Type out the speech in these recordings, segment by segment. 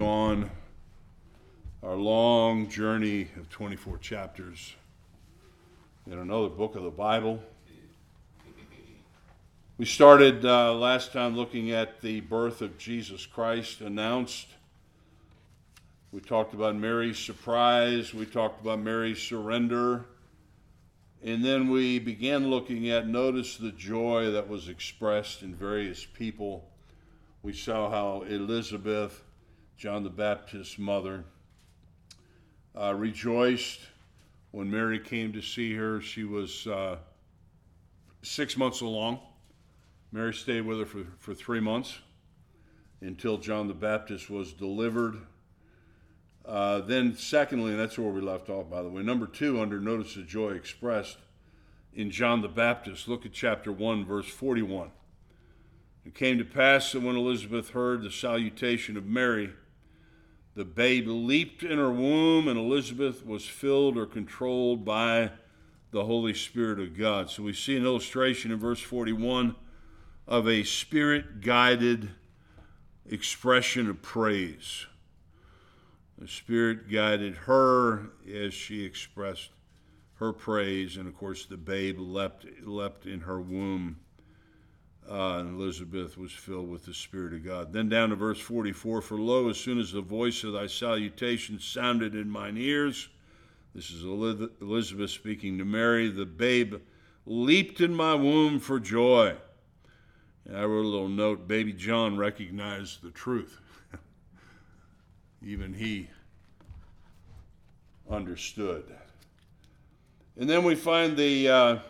on our long journey of 24 chapters in another book of the Bible. We started last time looking at the birth of Jesus Christ announced. We talked about Mary's surprise. We talked about Mary's surrender. And then we began looking at, notice the joy that was expressed in various people. We saw how Elizabeth, John the Baptist's mother, rejoiced when Mary came to see her. She was 6 months along. Mary stayed with her for 3 months until John the Baptist was delivered. Then secondly, and that's where we left off, by the way, number 2, under notice the joy expressed in John the Baptist. Look at chapter 1, verse 41. It came to pass that when Elizabeth heard the salutation of Mary, the babe leaped in her womb, and Elizabeth was filled or controlled by the Holy Spirit of God. So we see an illustration in verse 41 of a Spirit-guided expression of praise. The Spirit guided her as she expressed her praise, and of course the babe leapt in her womb, and Elizabeth was filled with the Spirit of God. Then down to verse 44, for lo, as soon as the voice of thy salutation sounded in mine ears, this is Elizabeth speaking to Mary, the babe leaped in my womb for joy. And I wrote a little note, baby John recognized the truth. Even he understood. And then we find the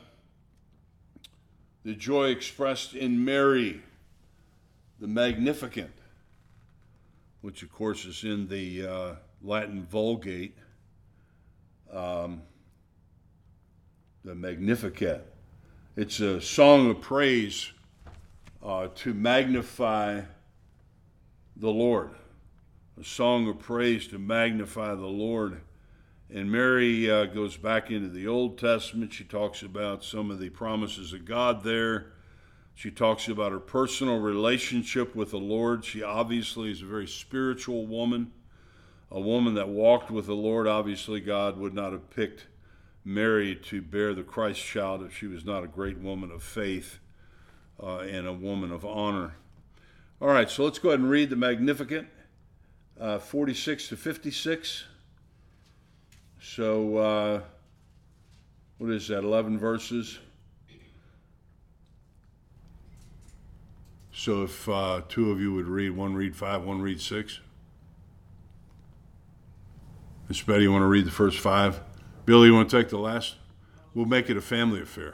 joy expressed in Mary, the Magnificat, which of course is in the Latin Vulgate, the Magnificat. It's a song of praise to magnify the Lord. A song of praise to magnify the Lord. And Mary goes back into the Old Testament. She talks about some of the promises of God there. She talks about her personal relationship with the Lord. She obviously is a very spiritual woman, a woman that walked with the Lord. Obviously, God would not have picked Mary to bear the Christ child if she was not a great woman of faith and a woman of honor. All right, so let's go ahead and read the Magnificat, 46 to 56. So, what is that, 11 verses? So if two of you would read, one read 5, one read 6. Miss Betty, you want to read the first 5? Billy, you want to take the last? We'll make it a family affair.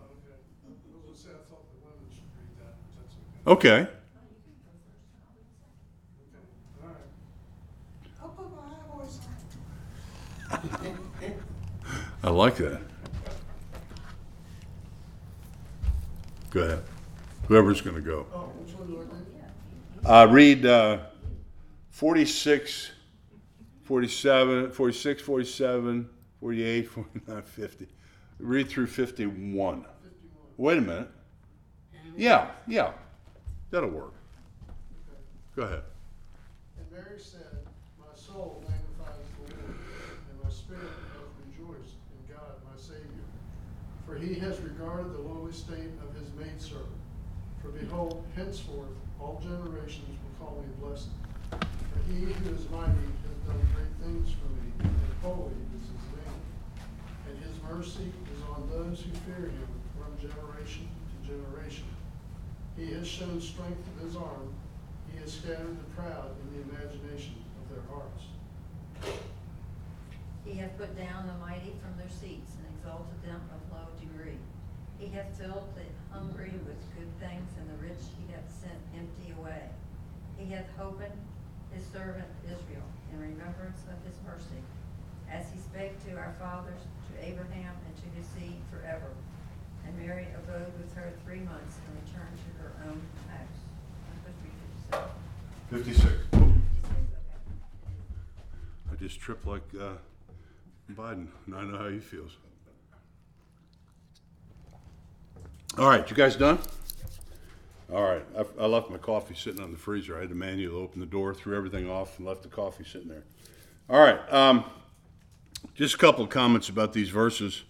Okay. I like that. Go ahead. Whoever's going to go. Read 46, 47, 46, 47, 48, 49, 50. Read through 51. Wait a minute. Yeah. That'll work. Go ahead. And Mary said, my soul magnifies the Lord, and my spirit doth rejoice in God my Savior. For he has regarded the lowly state of his maidservant. For behold, henceforth all generations will call me blessed. For he who is mighty has done great things for me, and holy is his name. And his mercy is on those who fear him from generation to generation. He has shown strength of his arm. He has scattered the proud in the imagination of their hearts. He hath put down the mighty from their seats and exalted them of low degree. He hath filled the hungry with good things, and the rich he hath sent empty away. He hath opened his servant Israel in remembrance of his mercy, as he spake to our fathers, to Abraham, and to his seed forever. And Mary abode with her 3 months and returned to her own house. I'm supposed to read 57. 56. 56, okay. I just tripped like Biden, and I know how he feels. All right, you guys done? All right. I left my coffee sitting on the freezer. I had to manually open the door, threw everything off, and left the coffee sitting there. All right. Just a couple of comments about these verses.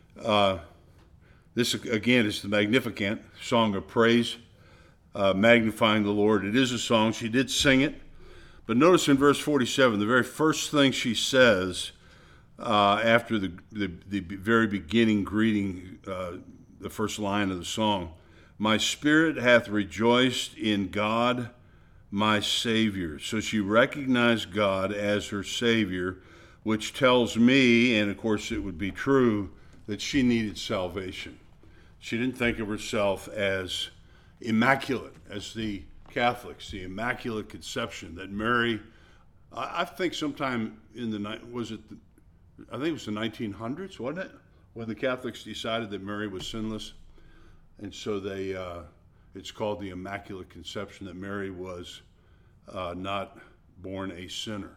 This, again, is the Magnificat, song of praise, magnifying the Lord. It is a song. She did sing it. But notice in verse 47, the very first thing she says after the very beginning greeting, the first line of the song, my spirit hath rejoiced in God, my Savior. So she recognized God as her Savior, which tells me, and of course it would be true, that she needed salvation. She didn't think of herself as immaculate, as the Catholics, the Immaculate Conception, that Mary, I think sometime in the, I think it was the 1900s, wasn't it? When the Catholics decided that Mary was sinless. And so they, it's called the Immaculate Conception, that Mary was not born a sinner.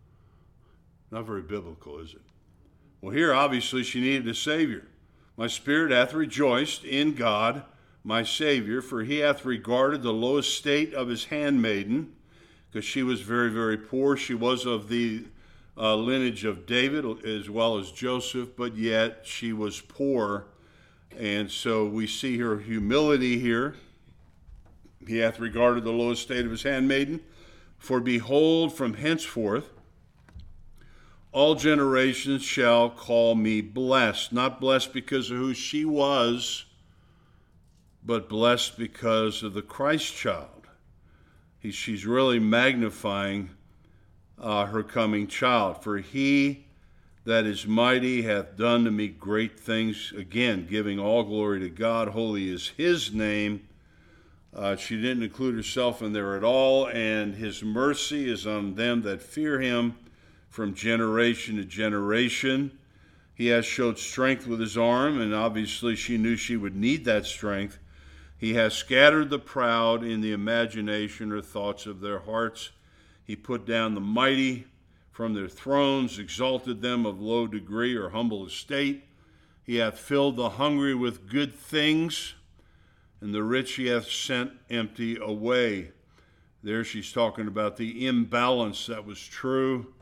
Not very biblical, is it? Well, here, obviously, she needed a Savior. My spirit hath rejoiced in God, my Savior, for he hath regarded the low estate of his handmaiden, because she was very, very poor. She was of the lineage of David as well as Joseph, but yet she was poor. And so we see her humility here. He hath regarded the low estate of his handmaiden. For behold, from henceforth, all generations shall call me blessed. Not blessed because of who she was, but blessed because of the Christ child. She's really magnifying her coming child. For he that is mighty hath done to me great things. Again, giving all glory to God. Holy is his name. She didn't include herself in there at all. And his mercy is on them that fear him from generation to generation. He has showed strength with his arm, and obviously she knew she would need that strength. He has scattered the proud in the imagination or thoughts of their hearts. He put down the mighty from their thrones, exalted them of low degree or humble estate. He hath filled the hungry with good things, and the rich he hath sent empty away. There she's talking about the imbalance that was true,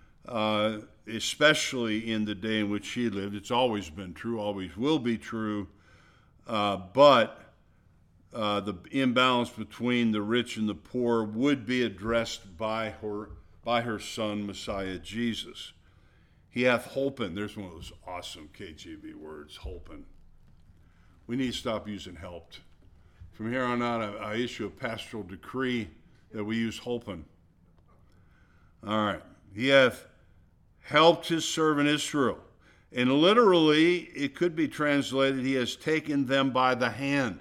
especially in the day in which she lived. It's always been true, always will be true, but the imbalance between the rich and the poor would be addressed by her son, Messiah Jesus. He hath holpen. There's one of those awesome KJV words, holpen. We need to stop using helped. From here on out, I issue a pastoral decree that we use holpen. All right. He hath helped his servant Israel. And literally, it could be translated, he has taken them by the hand.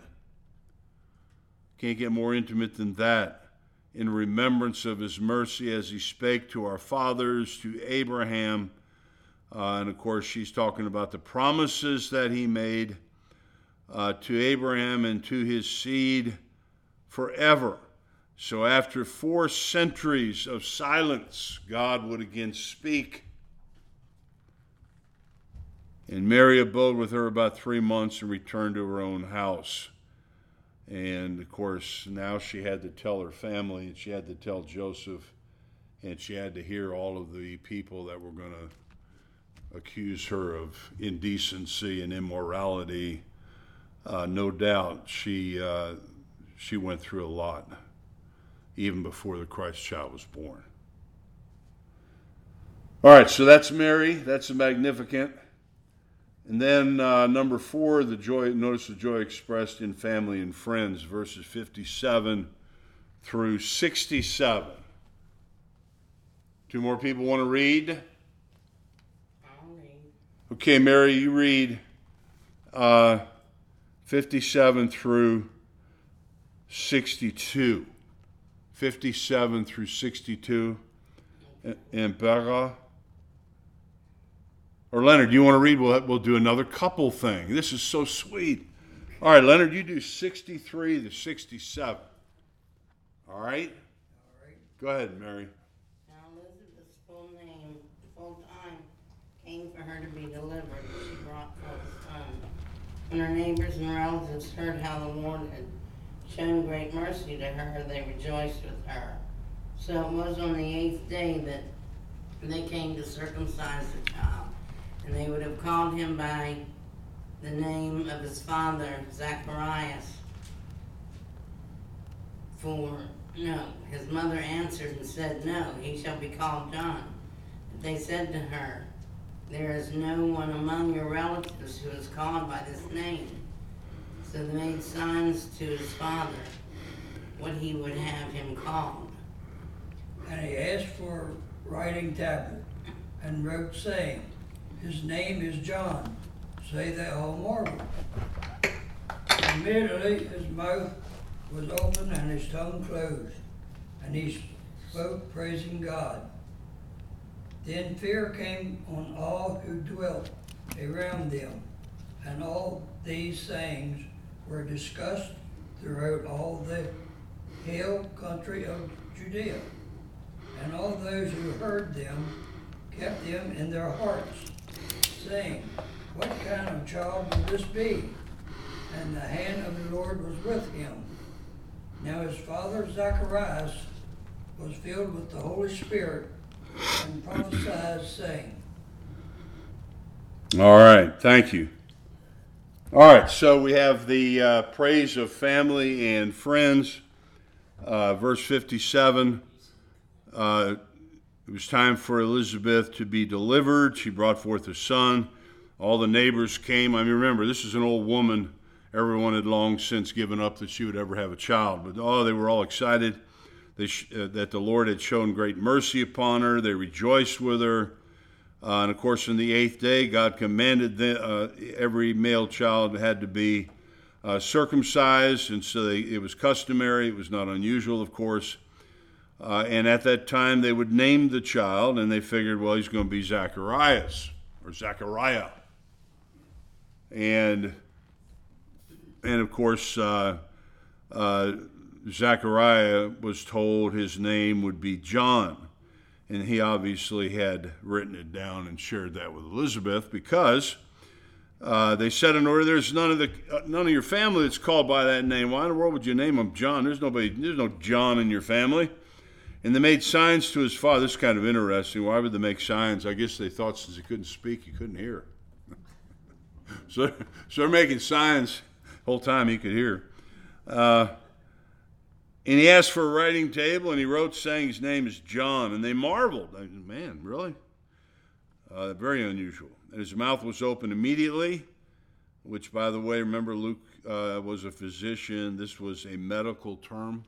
Can't get more intimate than that. In remembrance of his mercy as he spake to our fathers, to Abraham. And of course, she's talking about the promises that he made to Abraham and to his seed forever. So after 4 centuries of silence, God would again speak. And Mary abode with her about 3 months and returned to her own house. And of course, now she had to tell her family, and she had to tell Joseph, and she had to hear all of the people that were going to accuse her of indecency and immorality. No doubt she went through a lot, even before the Christ child was born. All right, so that's Mary. That's the Magnificat. And then number 4, the joy. Notice the joy expressed in family and friends, verses 57 through 67. 2 more people want to read? I'll read. Okay, Mary, you read 57 through 62. 57 through 62. And Berra. Or Leonard, do you want to read? We'll do another couple thing. This is so sweet. All right, Leonard, you do 63 to 67. All right? All right. Go ahead, Mary. Now Elizabeth's full time came for her to be delivered. She brought forth a son. When her neighbors and relatives heard how the Lord had shown great mercy to her, they rejoiced with her. So it was on the 8th day that they came to circumcise the child, and they would have called him by the name of his father, Zacharias. His mother answered and said, "No, he shall be called John." But they said to her, "There is no one among your relatives who is called by this name." So they made signs to his father what he would have him called. And he asked for a writing tablet, and wrote, saying, His name is John. Say they all marveled. Immediately his mouth was open and his tongue closed, and he spoke, praising God. Then fear came on all who dwelt around them, and all these sayings were discussed throughout all the hill country of Judea. And all those who heard them kept them in their hearts, saying, What kind of child will this be? And the hand of the Lord was with him. Now his father Zacharias was filled with the Holy Spirit and prophesied, saying, All right, thank you. All right, so we have the praise of family and friends. Verse 57, it was time for Elizabeth to be delivered. She brought forth a son. All the neighbors came. I mean, remember, this is an old woman. Everyone had long since given up that she would ever have a child. But, they were all excited that the Lord had shown great mercy upon her. They rejoiced with her. And, of course, on the 8th day, God commanded every male child had to be circumcised. And so it was customary. It was not unusual, of course. And at that time, they would name the child, and they figured, well, he's going to be Zacharias or Zachariah. And of course, Zechariah was told his name would be John. And he obviously had written it down and shared that with Elizabeth because they said in order, there's none of your family that's called by that name. Why in the world would you name him John? There's no John in your family. And they made signs to his father. This is kind of interesting. Why would they make signs? I guess they thought since he couldn't speak, he couldn't hear. So they're making signs the whole time he could hear. And he asked for a writing table, and he wrote saying his name is John. And they marveled. Man, really? Very unusual. And his mouth was open immediately, which, by the way, remember Luke was a physician. This was a medical term.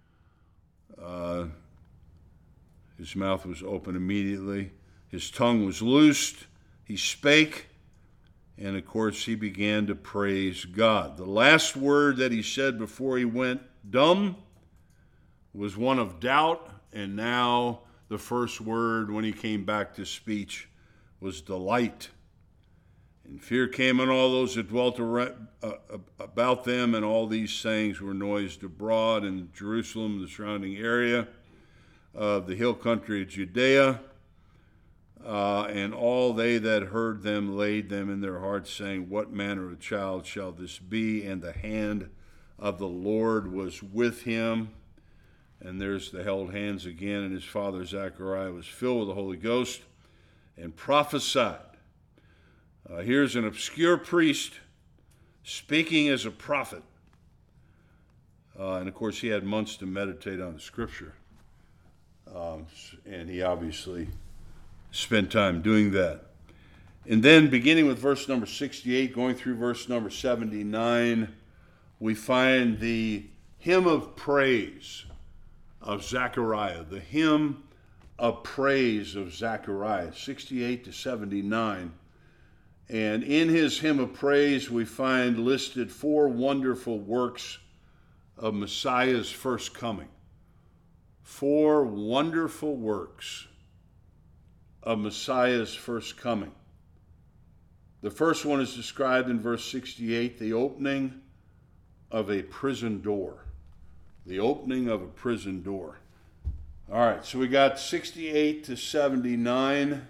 His mouth was open immediately. His tongue was loosed. He spake. And, of course, he began to praise God. The last word that he said before he went dumb was one of doubt. And now the first word when he came back to speech was delight. And fear came on all those that dwelt about them, and all these sayings were noised abroad in Jerusalem, the surrounding area of the hill country of Judea. And all they that heard them laid them in their hearts, saying, What manner of child shall this be? And the hand of the Lord was with him. And there's the held hands again. And his father Zechariah was filled with the Holy Ghost and prophesied. Here's an obscure priest speaking as a prophet. And of course, he had months to meditate on the scripture. And he obviously spent time doing that. And then beginning with verse number 68, going through verse number 79, we find the hymn of praise of Zechariah, the hymn of praise of Zechariah, 68 to 79. And in his hymn of praise, we find listed 4 wonderful works of Messiah's first coming. 4 wonderful works of Messiah's first coming. The first one is described in verse 68, the opening of a prison door. The opening of a prison door. All right, so we got 68 to 79.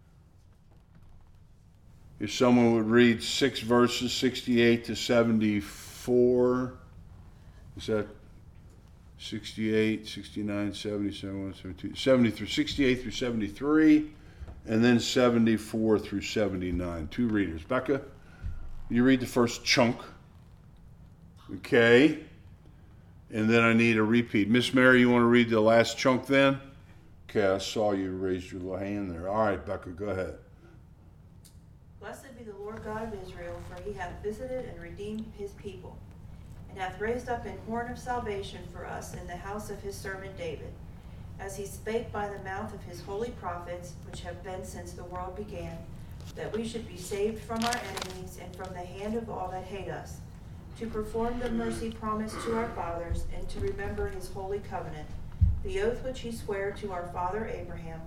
If someone would read 6 verses, 68 to 74. Is that 68, 69, 70, 71, 72, 70 through 68 through 73, and then 74 through 79. Two readers. Becca, you read the first chunk. Okay. And then I need a repeat. Miss Mary, you want to read the last chunk then? Okay, I saw you raise your little hand there. All right, Becca, go ahead. Blessed be the Lord God of Israel, for he hath visited and redeemed his people, and hath raised up an horn of salvation for us in the house of his servant David, as he spake by the mouth of his holy prophets, which have been since the world began, that we should be saved from our enemies and from the hand of all that hate us, to perform the mercy promised to our fathers, and to remember his holy covenant, the oath which he sware to our father Abraham.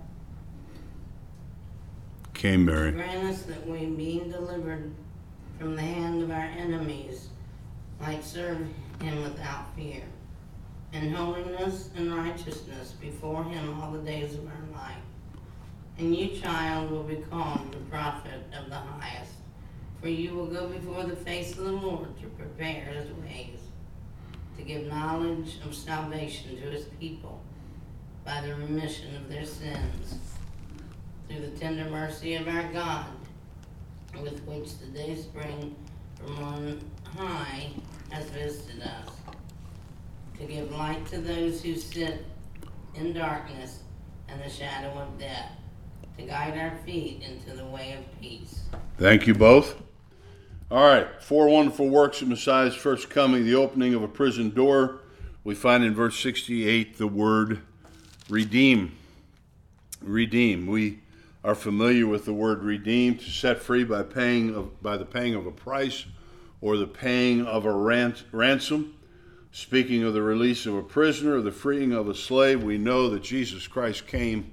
Okay, Mary. Grant us that we, being delivered from the hand of our enemies, might serve him without fear, in holiness and righteousness before him all the days of our life. And you, child, will be called the prophet of the highest, for you will go before the face of the Lord to prepare his ways, to give knowledge of salvation to his people by the remission of their sins, through the tender mercy of our God, with which the day spring from on high has visited us, to give light to those who sit in darkness and the shadow of death, to guide our feet into the way of peace. Thank you both. All right, four wonderful works of Messiah's first coming, the opening of a prison door. We find in verse 68 the word redeem. Redeem. We are familiar with the word redeem, to set free by the paying of a price or the paying of a ransom. Speaking of the release of a prisoner or the freeing of a slave, we know that Jesus Christ came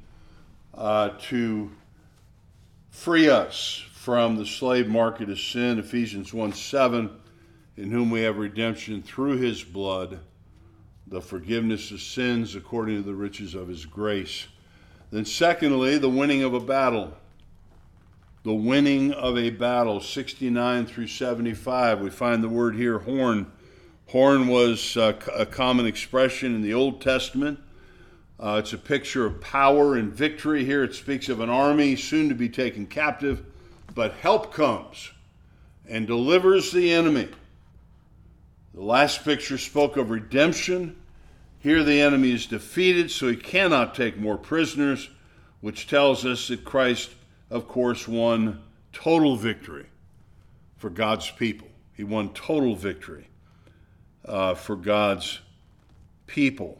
to free us from the slave market of sin, Ephesians 1:7, in whom we have redemption through his blood, the forgiveness of sins according to the riches of his grace. Then secondly, the winning of a battle. The winning of a battle, 69 through 75. We find the word here, horn. Horn was a common expression in the Old Testament. It's a picture of power and victory. Here it speaks of an army soon to be taken captive, but help comes and delivers the enemy. The last picture spoke of redemption. Here the enemy is defeated, so he cannot take more prisoners, which tells us that Christ, of course, won total victory for God's people. He won total victory for God's people.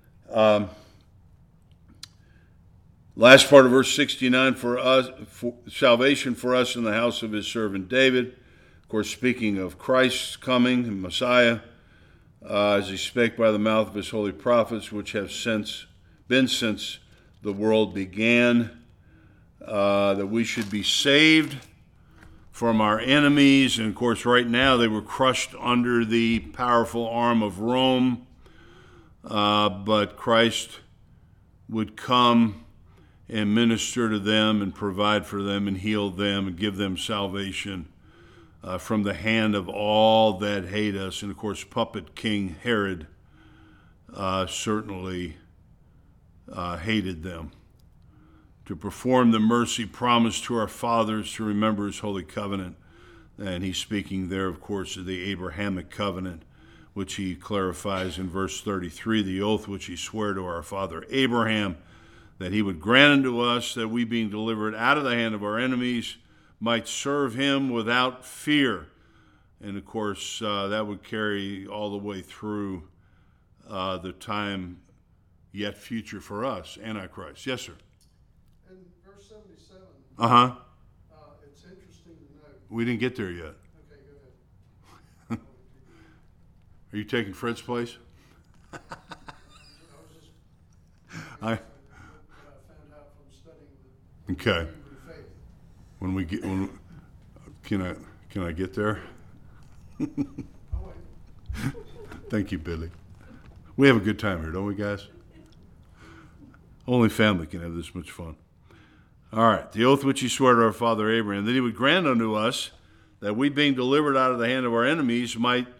Last part of verse 69, for us, for salvation for us in the house of his servant David. Of course, speaking of Christ's coming, Messiah, as he spake by the mouth of his holy prophets, which have been since the world began, that we should be saved from our enemies. And of course, right now they were crushed under the powerful arm of Rome, but Christ would come and minister to them and provide for them and heal them and give them salvation from the hand of all that hate us. And of course, puppet King Herod certainly hated them. To perform the mercy promised to our fathers, to remember his holy covenant. And he's speaking there, of course, of the Abrahamic covenant, which he clarifies in verse 33, the oath which he swore to our father Abraham, that he would grant unto us that we, being delivered out of the hand of our enemies, might serve him without fear. And of course, that would carry all the way through the time yet future for us, Antichrist. Yes, sir. In verse 77, it's interesting to note. We didn't get there yet. Okay, go ahead. Are you taking Fred's place? I was just, I what I found out from studying the Okay. Hebrew faith. When we get, can I get there? Oh, wait. Thank you, Billy. We have a good time here, don't we, guys? Only family can have this much fun. All right. The oath which he swore to our father Abraham, that he would grant unto us that we, being delivered out of the hand of our enemies, might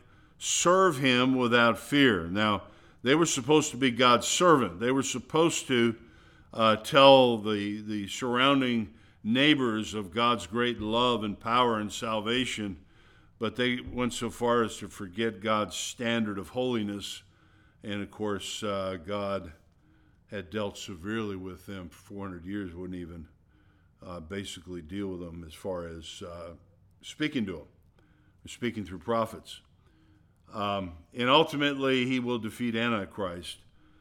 serve him without fear. Now, they were supposed to be God's servant. They were supposed to tell the surrounding neighbors of God's great love and power and salvation, but they went so far as to forget God's standard of holiness. And of course, God had dealt severely with them for 400 years, wouldn't even basically deal with them as far as speaking to them, speaking through prophets. And ultimately, he will defeat Antichrist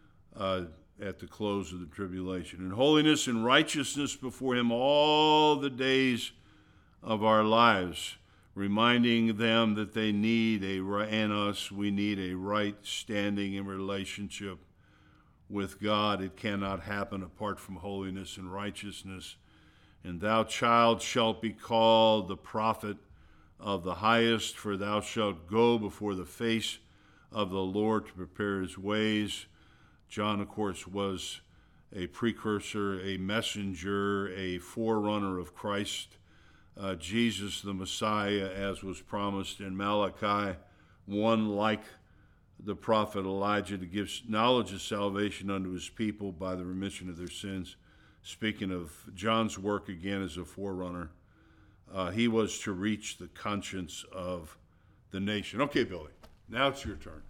at the close of the tribulation. In holiness and righteousness before him all the days of our lives, reminding them that they need and us, we need a right standing in relationship with God. It cannot happen apart from holiness and righteousness. And thou, child, shalt be called the prophet of the highest, for thou shalt go before the face of the Lord to prepare his ways. John, of course, was a precursor, a messenger, a forerunner of Christ, Jesus the Messiah, as was promised in Malachi, one like the prophet Elijah, to give knowledge of salvation unto his people by the remission of their sins. Speaking of John's work again as a forerunner, he was to reach the conscience of the nation. Okay, Billy, now it's your turn.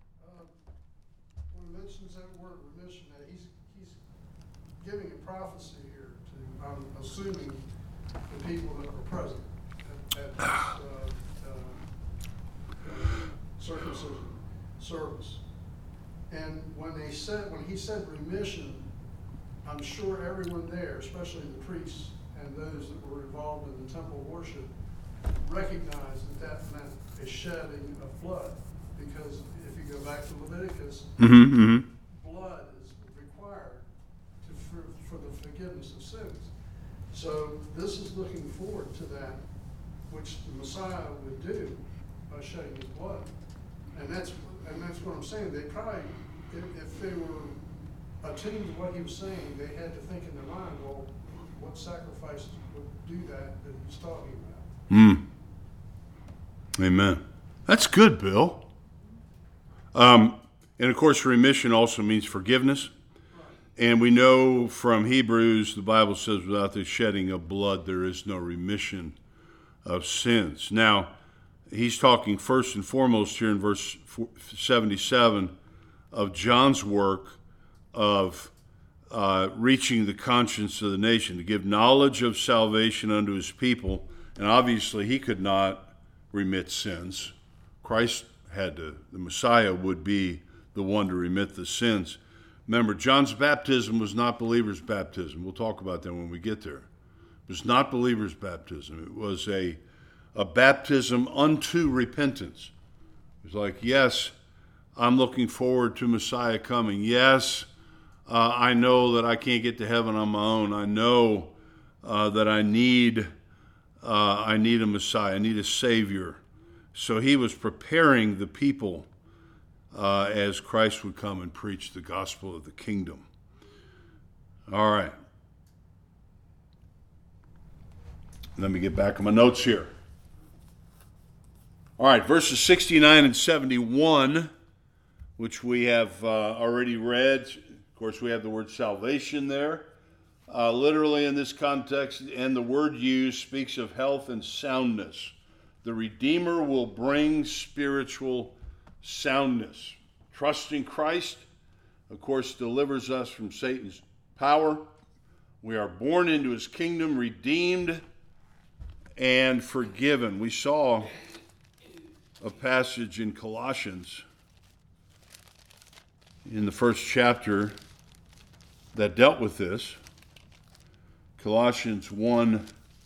When he mentions that word remission, he's giving a prophecy here to, I'm assuming, the people that were present at this circumcision service. And when he said remission, I'm sure everyone there, especially the priests and those that were involved in the temple worship, recognized that meant a shedding of blood. Because if you go back to Leviticus, blood is required for the forgiveness of sins. So this is looking forward to that, which the Messiah would do by shedding his blood. And that's what I'm saying. They probably, if they were attuned to what he was saying, they had to think in their mind, well, what sacrifice would do that he's talking about? Amen. That's good, Bill. And of course, remission also means forgiveness. And we know from Hebrews, the Bible says, without the shedding of blood, there is no remission of sins. Now, he's talking first and foremost here in verse 77 of John's work of reaching the conscience of the nation, to give knowledge of salvation unto his people. And obviously, he could not remit sins. Christ had to, the Messiah would be the one to remit the sins. Remember, John's baptism was not believers' baptism. We'll talk about that when we get there. It was not believers' baptism. It was a baptism unto repentance. It was like, yes, I'm looking forward to Messiah coming. Yes, I know that I can't get to heaven on my own. I know that I need a Messiah. I need a Savior. So he was preparing the people as Christ would come and preach the gospel of the kingdom. All right. Let me get back on my notes here. All right, verses 69 and 71, which we have already read. Of course, we have the word salvation there. Literally in this context, and the word used speaks of health and soundness. The Redeemer will bring spiritual soundness. Trusting Christ, of course, delivers us from Satan's power. We are born into his kingdom, redeemed and forgiven. We saw a passage in Colossians in the first chapter that dealt with this. Colossians 1,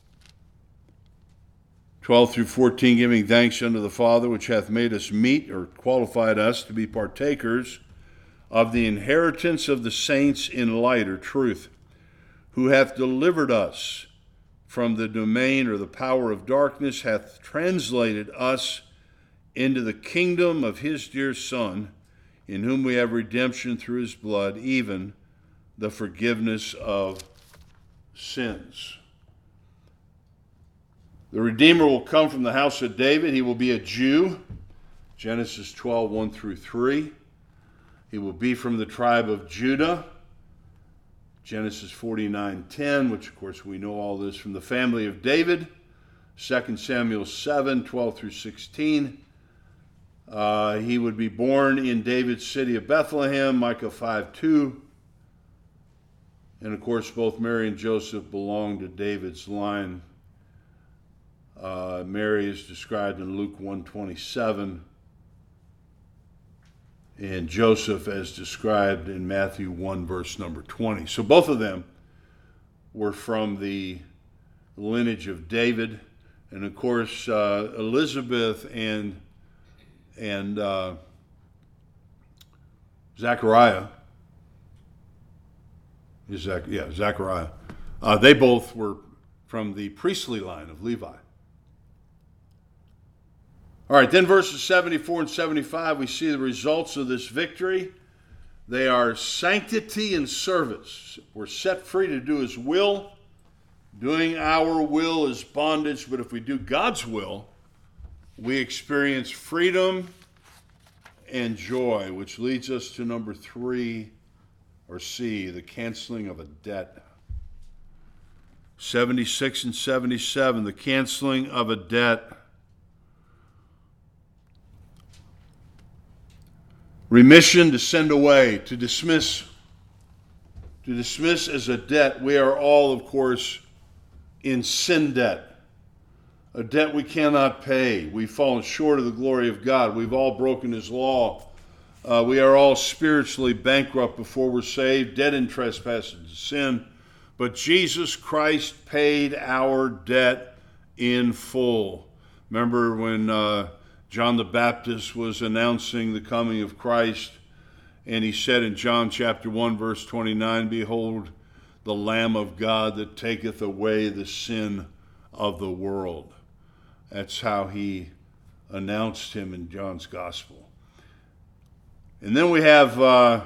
12 through 14, giving thanks unto the Father, which hath made us meet, or qualified us to be partakers of the inheritance of the saints in light, or truth, who hath delivered us from the domain or the power of darkness, hath translated us into the kingdom of his dear Son, in whom we have redemption through his blood, even the forgiveness of sins. The Redeemer will come from the house of David. He will be a Jew. Genesis 12, 1 through 3. He will be from the tribe of Judah. Genesis 49:10, which of course we know all this from the family of David. 2 Samuel 7, 12 through 16. He would be born in David's city of Bethlehem, Micah 5:2. And of course, both Mary and Joseph belong to David's line. Mary is described in Luke 1:27, and Joseph as described in Matthew 1, verse number 20. So both of them were from the lineage of David. And of course, Elizabeth and Zechariah, Zechariah, they both were from the priestly line of Levi. All right, then verses 74 and 75, we see the results of this victory. They are sanctity and service. We're set free to do his will. Doing our will is bondage, but if we do God's will, we experience freedom and joy, which leads us to number 3, or C, the canceling of a debt. 76 and 77, the canceling of a debt. Remission, to send away, to dismiss. To dismiss as a debt. We are all, of course, in sin debt. A debt we cannot pay. We've fallen short of the glory of God. We've all broken his law. We are all spiritually bankrupt before we're saved, dead in trespasses and sin. But Jesus Christ paid our debt in full. Remember when John the Baptist was announcing the coming of Christ, and he said in John chapter 1, verse 29, "Behold, the Lamb of God that taketh away the sin of the world." That's how he announced him in John's gospel. And then we have,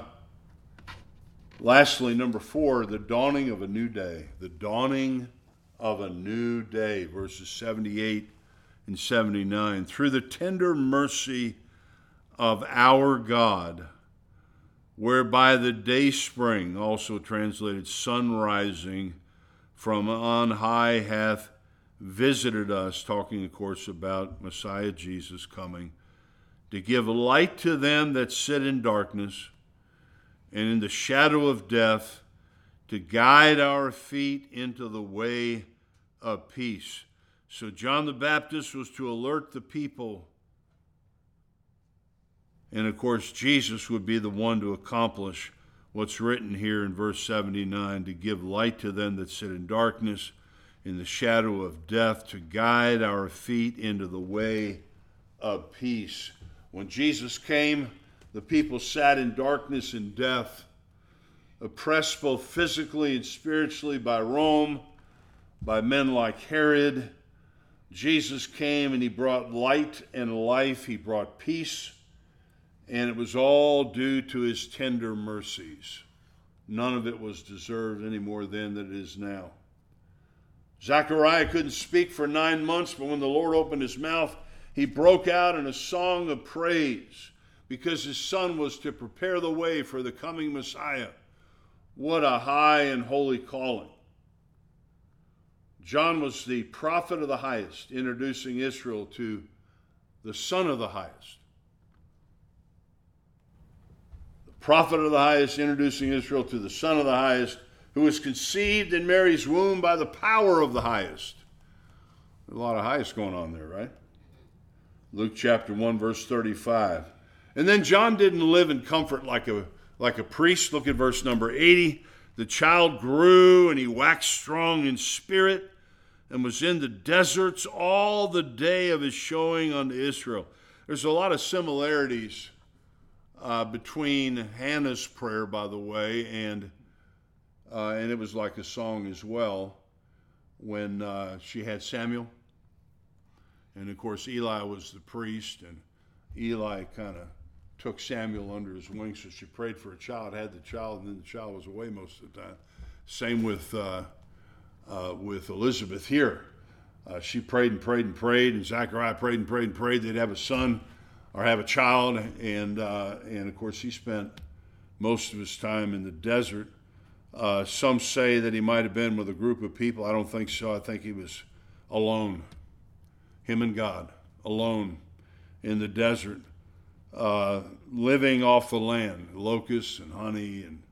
lastly, number 4, the dawning of a new day. The dawning of a new day, verses 78 and 79. Through the tender mercy of our God, whereby the day spring, also translated sun rising, from on high hath visited us, talking of course about Messiah Jesus coming, to give light to them that sit in darkness and in the shadow of death, to guide our feet into the way of peace. So John the Baptist was to alert the people, and of course Jesus would be the one to accomplish what's written here in verse 79, to give light to them that sit in darkness, in the shadow of death, to guide our feet into the way of peace. When Jesus came, the people sat in darkness and death, oppressed both physically and spiritually by Rome, by men like Herod. Jesus came and he brought light and life. He brought peace, and it was all due to his tender mercies. None of it was deserved any more then than it is now. Zechariah couldn't speak for 9 months, but when the Lord opened his mouth, he broke out in a song of praise because his son was to prepare the way for the coming Messiah. What a high and holy calling. John was the prophet of the highest, introducing Israel to the Son of the highest. The prophet of the highest, introducing Israel to the Son of the highest, who was conceived in Mary's womb by the power of the highest. There's a lot of highest going on there, right? Luke chapter 1, verse 35. And then John didn't live in comfort like a priest. Look at verse number 80. The child grew and he waxed strong in spirit and was in the deserts all the day of his showing unto Israel. There's a lot of similarities between Hannah's prayer, by the way, and it was like a song as well when she had Samuel. And of course, Eli was the priest, and Eli kind of took Samuel under his wing. So she prayed for a child, had the child, and then the child was away most of the time. Same with Elizabeth here. She prayed and prayed and prayed, and Zechariah prayed and prayed and prayed. They'd have a son. or have a child, and of course he spent most of his time in the desert. Some say that he might have been with a group of people. I don't think so. I think he was alone, him and God, alone in the desert, living off the land, locusts and honey, and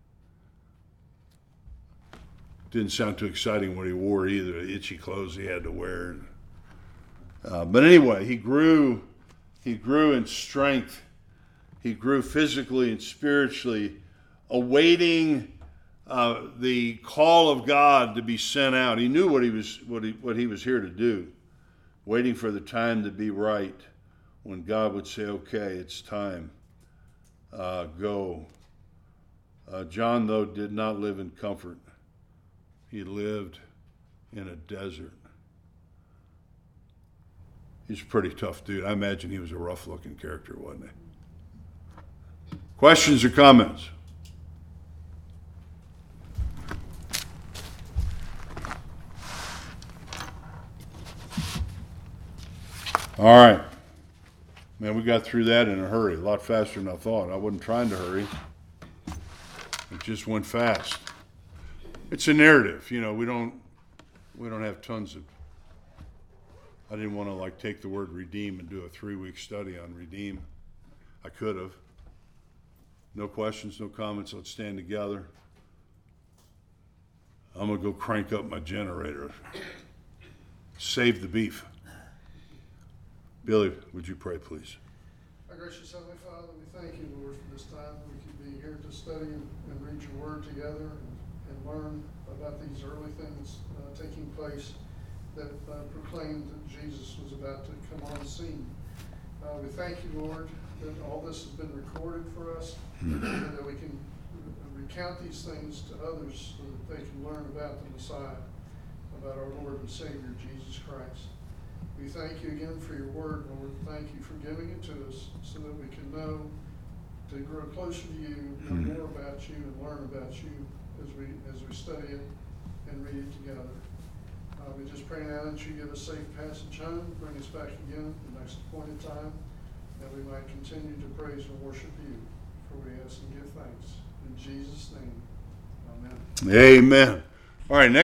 didn't sound too exciting what he wore either, the itchy clothes he had to wear. But anyway, he grew in strength. He grew physically and spiritually, awaiting the call of God to be sent out. He knew what he was here to do, waiting for the time to be right, when God would say, "Okay, it's time. Go." John, though, did not live in comfort. He lived in a desert. He's a pretty tough dude. I imagine he was a rough-looking character, wasn't he? Questions or comments? All right. Man, we got through that in a hurry, a lot faster than I thought. I wasn't trying to hurry. It just went fast. It's a narrative, you know, we don't have tons of, I didn't want to take the word redeem and do a 3-week study on redeem. I could have. No questions, no comments, let's stand together. I'm going to go crank up my generator. Save the beef. Billy, would you pray, please? Our gracious Heavenly Father, we thank you, Lord, for this time we could be here to study and read your word together and learn about these early things taking place that proclaimed that Jesus was about to come on the scene. We thank you, Lord, that all this has been recorded for us, and that we can recount these things to others so that they can learn about the Messiah, about our Lord and Savior, Jesus Christ. We thank you again for your word, Lord. Thank you for giving it to us so that we can know to grow closer to you, know more about you, and learn about you as we study it and read it together. We just pray now that you give us safe passage home, bring us back again at the next appointed time, that we might continue to praise and worship you. For we ask and give thanks. In Jesus' name, amen. Amen. All right, next